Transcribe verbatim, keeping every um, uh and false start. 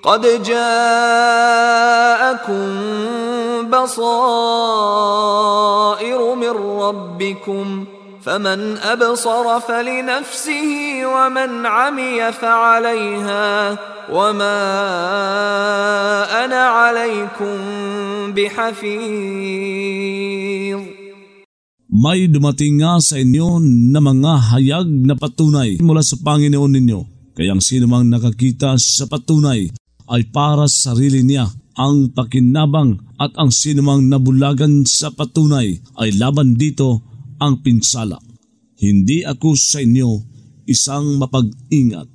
قد جاءكم بصائر من ربكم فمن أبصر فلنفسه ومن عمي فعليها وما أنا عليكم بحفيظ. May dumating nga sa inyo na mga hayag na patunay mula sa Panginoon ninyo. Kayang sino mang nakakita sa patunay ay para sa sarili niya ang pakinabang, at ang sinumang nabulagan sa patunay ay laban dito ang pinsala. Hindi ako sa inyo isang mapag-ingat.